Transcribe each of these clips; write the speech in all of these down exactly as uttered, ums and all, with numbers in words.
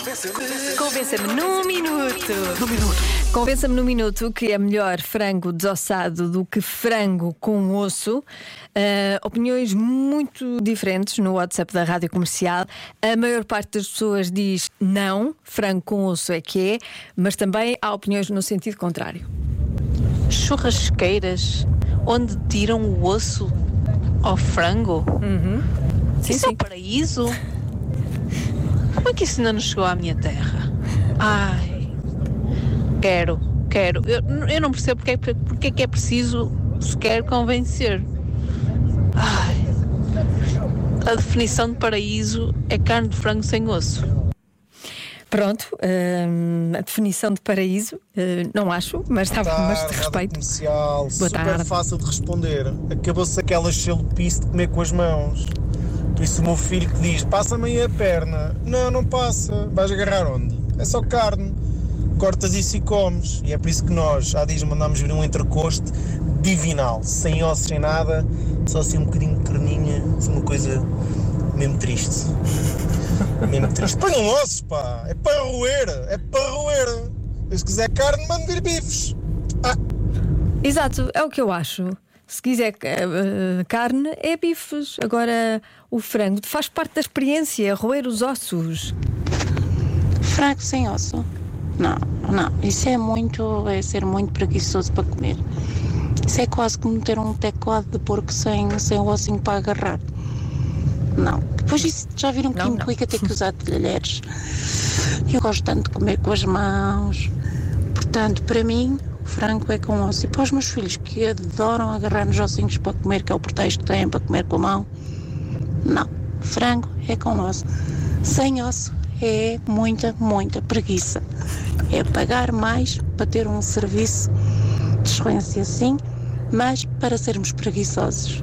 Convença-me num minuto. No minuto. Convença-me num minuto que é melhor frango desossado do que frango com osso. Uh, opiniões muito diferentes no WhatsApp da Rádio Comercial. A maior parte das pessoas diz não, frango com osso é que é, mas também há opiniões no sentido contrário. Churrasqueiras onde tiram o osso ao frango? Uhum. Sim, Isso é sim. o paraíso? Como é que isso ainda não chegou à minha terra? Ai, quero, quero. Eu, eu não percebo porque, é- porque é que é preciso sequer convencer. Ai, a definição de paraíso é carne de frango sem osso. Pronto, hum, a definição de paraíso, hum, não acho, mas, tá, Boa mas tarde, de Rádio respeito. Comercial. Boa Super tarde. fácil de responder. Acabou-se aquela chalupice de comer com as mãos. Por isso o meu filho que diz, passa-me aí a perna. Não, não passa. Vais agarrar onde? É só carne. Cortas isso e comes. E é por isso que nós, há dias, mandámos vir um entrecosto divinal. Sem ossos, sem nada. Só assim um bocadinho de carninha. Assim, uma coisa mesmo triste. Mesmo triste. Põe um osso, pá. É para roer. É para roer. E se quiser carne, manda vir bifes. Ah. Exato, é o que eu acho. Se quiser uh, carne, é bifes. Agora, o frango faz parte da experiência, roer os ossos. Frango sem osso? Não, não. Isso é muito, é ser muito preguiçoso para comer. Isso é quase como ter um teclado de porco sem, sem o ossinho para agarrar. Não. Depois isso, já viram que Não, não. implica ter que usar talheres? Eu gosto tanto de comer com as mãos. Portanto, para mim, o frango é com osso. E para os meus filhos que adoram agarrar nos ossinhos para comer, que é o pretexto que têm para comer com a mão, não. Frango é com osso. Sem osso é muita, muita preguiça. É pagar mais para ter um serviço de excelência, sim, mas para sermos preguiçosos.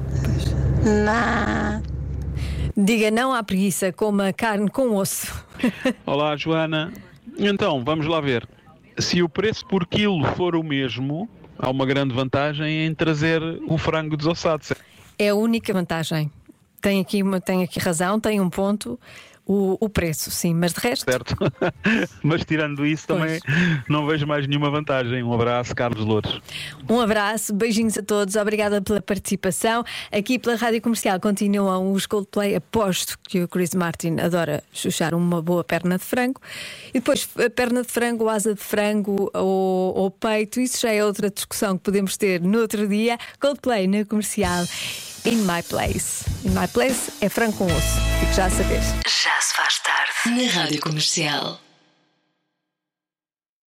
Não. Diga não à preguiça, coma carne com osso. Olá, Joana. Então, vamos lá ver. Se o preço por quilo for o mesmo, há uma grande vantagem em trazer o frango desossado. É a única vantagem. Tem aqui, uma, tem aqui razão, tem um ponto. O, o preço, sim, mas de resto. Certo? Mas tirando isso, também não vejo mais nenhuma vantagem. Um abraço, Carlos Louros. Um abraço, beijinhos a todos, obrigada pela participação. Aqui pela Rádio Comercial continuam os Coldplay. Aposto que o Chris Martin adora chuchar uma boa perna de frango. E depois, a perna de frango, asa de frango ou, ou peito, isso já é outra discussão que podemos ter no outro dia. Coldplay na Comercial. In My Place. In My Place é frango com osso. Fico já a saber. Já se faz tarde na Rádio Comercial.